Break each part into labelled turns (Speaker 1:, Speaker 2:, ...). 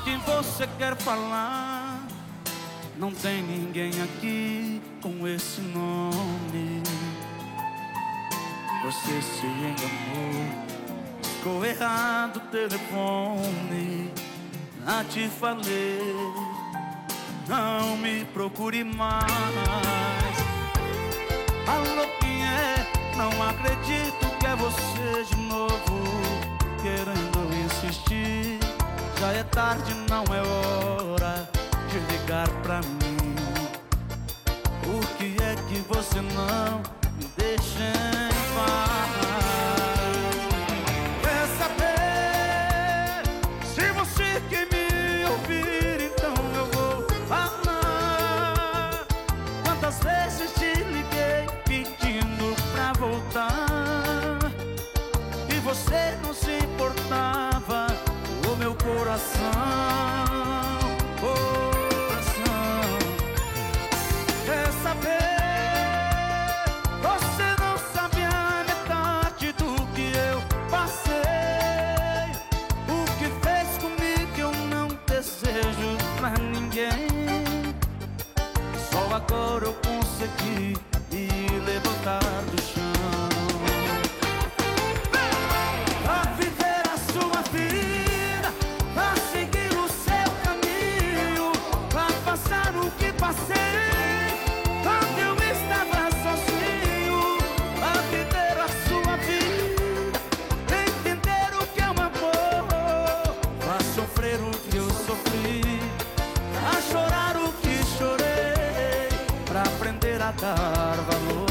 Speaker 1: quem você quer falar? Não tem ninguém aqui com esse nome. Você se enganou, ficou errado o telefone. Já te falei, não me procure mais. Alô, quem é? Não acredito que é você de novo, querendo insistir. Já é tarde, não é hora de ligar pra mim. Por que é que você não me deixa em paz? Quer saber? Se você quer me ouvir, então eu vou falar. Quantas vezes te liguei pedindo pra voltar e você não se importava. O meu coração, quer saber? Você não sabe a metade do que eu passei. O que fez comigo eu não desejo pra ninguém. Só agora eu consegui me levantar do chão. Sofrer o que eu sofri, a chorar o que chorei, pra aprender a dar valor.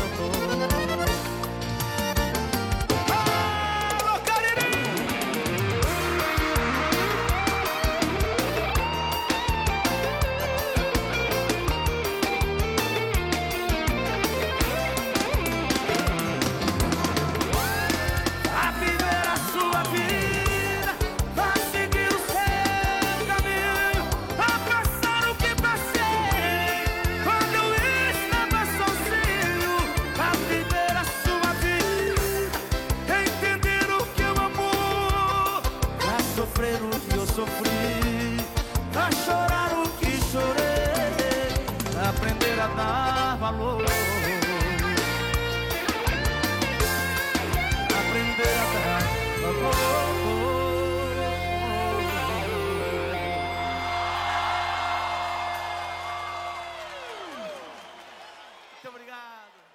Speaker 1: Alô, Cariri! A viver a sua vida, sofrer o que eu sofri, a chorar o que chorei, a aprender a dar valor. Aprender a dar valor. Muito obrigado.